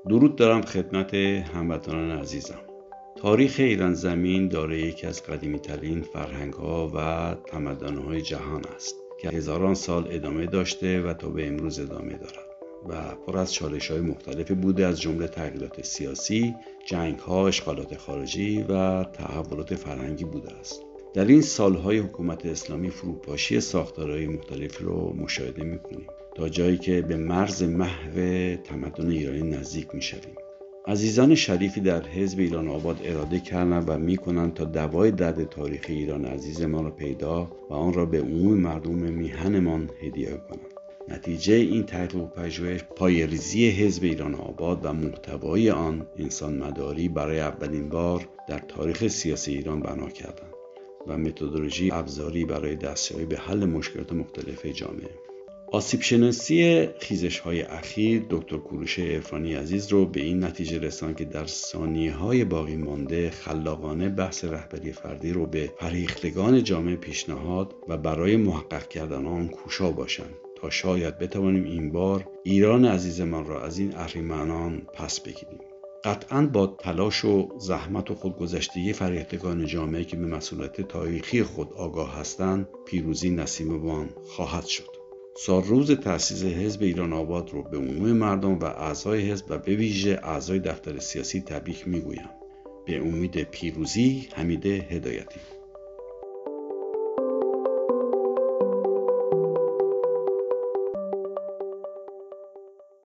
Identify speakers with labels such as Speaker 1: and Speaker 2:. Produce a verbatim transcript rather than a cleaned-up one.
Speaker 1: درود دارم خدمت هموطنان عزیزم. تاریخ ایران زمین دارای یکی از قدیمی‌ترین فرهنگ‌ها و تمدن‌های جهان است که هزاران سال ادامه داشته و تا به امروز ادامه دارد و پر از چالش‌های مختلفی بوده، از جمله تغییرات سیاسی، جنگ‌ها، اشغالات خارجی و تحولات فرهنگی بوده است. در این سالهای حکومت اسلامی فروپاشی ساختارهای مختلفی رو مشاهده می‌کنیم تا جایی که به مرز محو تمدن ایرانی نزدیک می‌شویم. عزیزان شریفی در حزب ایران آباد اراده کردند و می‌کنند تا دوای درد تاریخ ایران عزیز ما را پیدا و آن را به عموم مردم میهنمان هدیه کنند. نتیجه این تحقیق و پژوهش پایه‌ریزی حزب ایران آباد و محتوای آن انسان مداری برای اولین بار در تاریخ سیاسی ایران بنا کردند و متدولوژی ابزاری برای دستیابی به حل مشکلات مختلف جامعه. آسیب شناسی خیزش‌های اخیر دکتر کوروش عرفانی عزیز رو به این نتیجه رساند که در ثانیه‌های باقی مانده خلاقانه بحث رهبری فردی رو به فرهیختگان جامعه پیشنهاد و برای محقق کردن آن کوشا باشند تا شاید بتوانیم این بار ایران عزیزمان را از این اهریمنان پس بگیریم. قطعاً با تلاش و زحمت و خودگذشتگی فرهیختگان جامعه که به مسئولیت تاریخی خود آگاه هستند، پیروزی نصیبمان خواهد شد. سال روز تأسیس حزب ایران آباد رو به عموم مردم و اعضای حزب و به ویژه اعضای دفتر سیاسی تبریک میگویم. به امید پیروزی، حمید هدایتی.